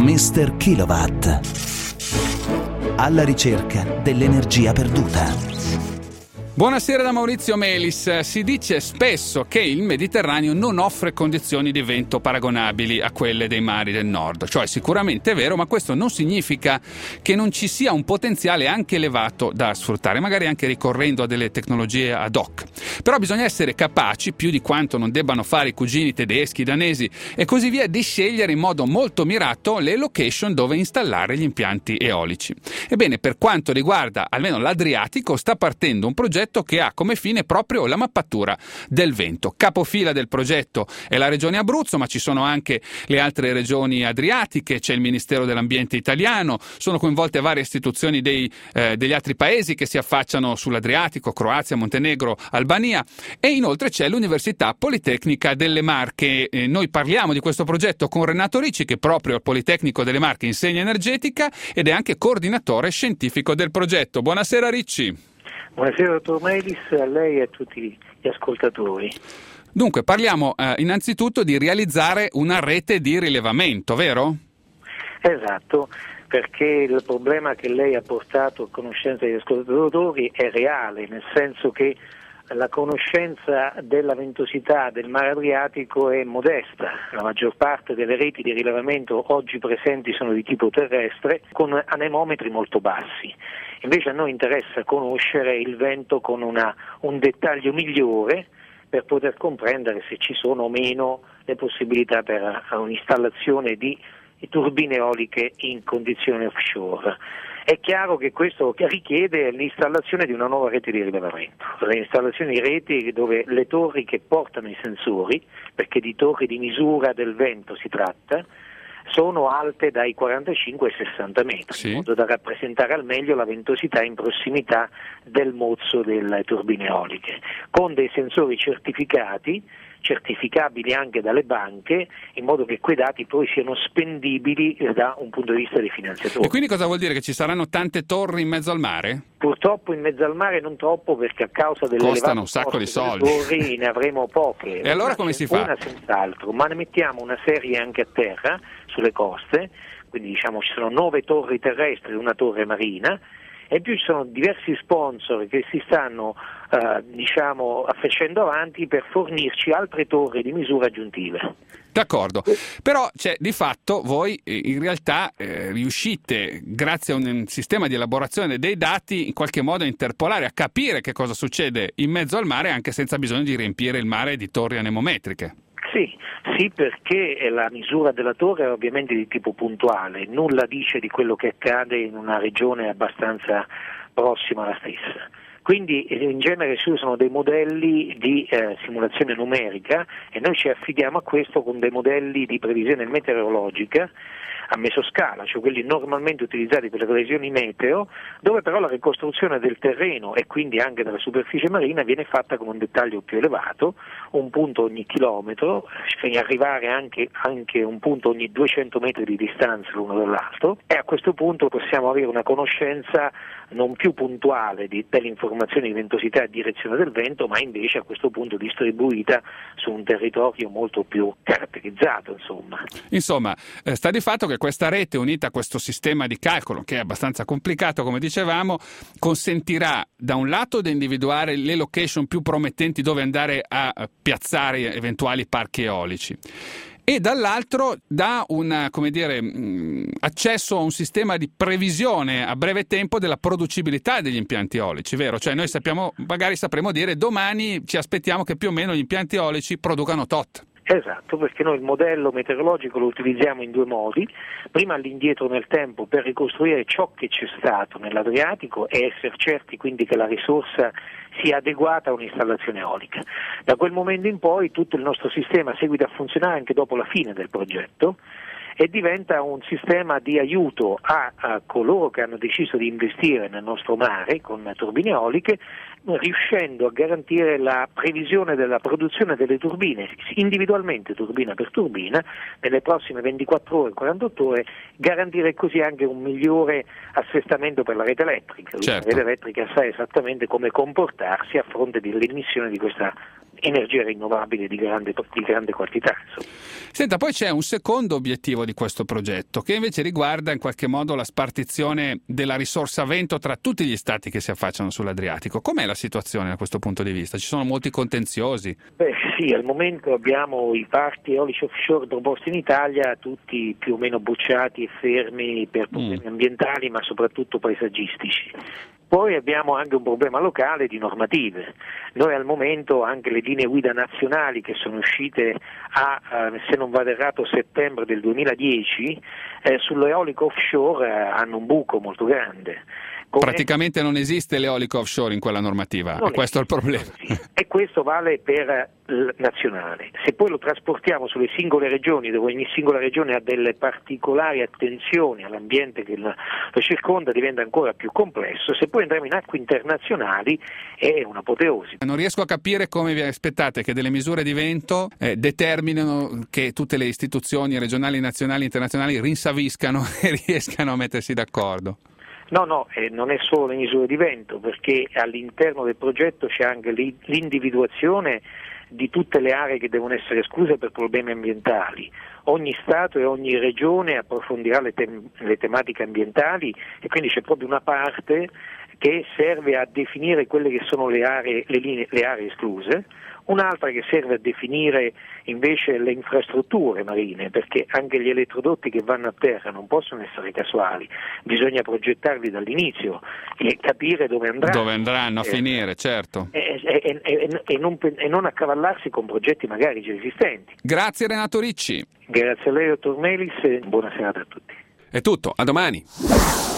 Mr. Kilowatt. Alla ricerca dell'energia perduta. Buonasera da Maurizio Melis. Si dice spesso che il Mediterraneo non offre condizioni di vento paragonabili a quelle dei mari del nord. Cioè, sicuramente è vero, ma questo non significa che non ci sia un potenziale anche elevato da sfruttare, magari anche ricorrendo a delle tecnologie ad hoc. Però bisogna essere capaci, più di quanto non debbano fare i cugini tedeschi, danesi e così via, di scegliere in modo molto mirato le location dove installare gli impianti eolici. Ebbene, per quanto riguarda almeno l'Adriatico, sta partendo un progetto che ha come fine proprio la mappatura del vento. Capofila del progetto è la regione Abruzzo, ma ci sono anche le altre regioni adriatiche, c'è il Ministero dell'Ambiente italiano, sono coinvolte varie istituzioni degli altri paesi che si affacciano sull'Adriatico, Croazia, Montenegro, Albania, e inoltre c'è l'Università Politecnica delle Marche. Noi parliamo di questo progetto con Renato Ricci, che proprio al Politecnico delle Marche insegna energetica ed è anche coordinatore scientifico del progetto. Buonasera Ricci. Buonasera dottor Melis, a lei e a tutti gli ascoltatori. Dunque, parliamo innanzitutto di realizzare una rete di rilevamento, vero? Esatto, perché il problema che lei ha portato a conoscenza degli ascoltatori è reale, nel senso che la conoscenza della ventosità del mare Adriatico è modesta. La maggior parte delle reti di rilevamento oggi presenti sono di tipo terrestre, con anemometri molto bassi. Invece a noi interessa conoscere il vento con un dettaglio migliore per poter comprendere se ci sono o meno le possibilità per un'installazione di turbine eoliche in condizioni offshore. È chiaro che questo richiede l'installazione di una nuova rete di rilevamento, l'installazione di reti dove le torri che portano i sensori, perché di torri di misura del vento si tratta, sono alte dai 45 ai 60 metri, sì, in modo da rappresentare al meglio la ventosità in prossimità del mozzo delle turbine eoliche, con dei sensori certificabili anche dalle banche, in modo che quei dati poi siano spendibili da un punto di vista dei finanziatori. E quindi cosa vuol dire? Che ci saranno tante torri in mezzo al mare? Purtroppo in mezzo al mare non troppo, perché a causa costano un sacco di soldi. Torri ne avremo poche. E allora come si fa? Una senz'altro, ma ne mettiamo una serie anche a terra, sulle coste, quindi diciamo ci sono 9 torri terrestri e una torre marina, e più ci sono diversi sponsor che si stanno facendo avanti per fornirci altre torri di misura aggiuntive. D'accordo, però di fatto voi in realtà riuscite, grazie a un sistema di elaborazione dei dati, in qualche modo a interpolare, a capire che cosa succede in mezzo al mare anche senza bisogno di riempire il mare di torri anemometriche. Sì, perché la misura della torre è ovviamente di tipo puntuale, nulla dice di quello che accade in una regione abbastanza prossima alla stessa. Quindi in genere si usano dei modelli di simulazione numerica e noi ci affidiamo a questo con dei modelli di previsione meteorologica a mesoscala, cioè quelli normalmente utilizzati per le previsioni meteo, dove però la ricostruzione del terreno e quindi anche della superficie marina viene fatta con un dettaglio più elevato, un punto ogni chilometro, fino ad arrivare anche un punto ogni 200 metri di distanza l'uno dall'altro, e a questo punto possiamo avere una conoscenza non più puntuale delle informazioni di ventosità e direzione del vento, ma invece a questo punto distribuita su un territorio molto più caratterizzato. Insomma, sta di fatto che questa rete, unita a questo sistema di calcolo, che è abbastanza complicato come dicevamo, consentirà da un lato di individuare le location più promettenti dove andare a piazzare eventuali parchi eolici, e dall'altro dà accesso a un sistema di previsione a breve tempo della producibilità degli impianti eolici, vero? Cioè noi magari sapremo dire domani ci aspettiamo che più o meno gli impianti eolici producano tot. Esatto, perché noi il modello meteorologico lo utilizziamo in due modi: prima all'indietro nel tempo per ricostruire ciò che c'è stato nell'Adriatico e essere certi quindi che la risorsa sia adeguata a un'installazione eolica. Da quel momento in poi tutto il nostro sistema seguita a funzionare anche dopo la fine del progetto e diventa un sistema di aiuto a coloro che hanno deciso di investire nel nostro mare con turbine eoliche, riuscendo a garantire la previsione della produzione delle turbine, individualmente turbina per turbina, nelle prossime 24 ore, 48 ore, garantire così anche un migliore assestamento per la rete elettrica. Certo. La rete elettrica sa esattamente come comportarsi a fronte dell'emissione di questa energia rinnovabile di grande quantità. Insomma. Senta, poi c'è un secondo obiettivo di questo progetto che invece riguarda in qualche modo la spartizione della risorsa vento tra tutti gli stati che si affacciano sull'Adriatico. Com'è la situazione da questo punto di vista? Ci sono molti contenziosi? Sì, al momento abbiamo i parchi eolici offshore proposti in Italia, tutti più o meno bocciati e fermi per problemi ambientali, ma soprattutto paesaggistici. Poi abbiamo anche un problema locale di normative. Noi al momento anche le linee guida nazionali che sono uscite se non vado errato, settembre del 2010, sull'eolico offshore hanno un buco molto grande. Praticamente non esiste l'eolico offshore in quella normativa, e questo è il problema. E questo vale per nazionale. Se poi lo trasportiamo sulle singole regioni, dove ogni singola regione ha delle particolari attenzioni all'ambiente che lo circonda, diventa ancora più complesso. Se poi andiamo in acque internazionali è un'apoteosi. Non riesco a capire come vi aspettate che delle misure di vento determinino che tutte le istituzioni regionali, nazionali, internazionali rinsaviscano e riescano a mettersi d'accordo. No, non è solo le misure di vento, perché all'interno del progetto c'è anche l'individuazione di tutte le aree che devono essere escluse per problemi ambientali. Ogni Stato e ogni regione approfondirà le tematiche ambientali e quindi c'è proprio una parte che serve a definire quelle che sono le aree escluse, un'altra che serve a definire invece le infrastrutture marine, perché anche gli elettrodotti che vanno a terra non possono essere casuali, bisogna progettarli dall'inizio e capire dove andranno a finire, certo. E non accavallarsi con progetti magari già esistenti. Grazie Renato Ricci. Grazie a lei, dottor Melis, e buona serata a tutti. È tutto, a domani.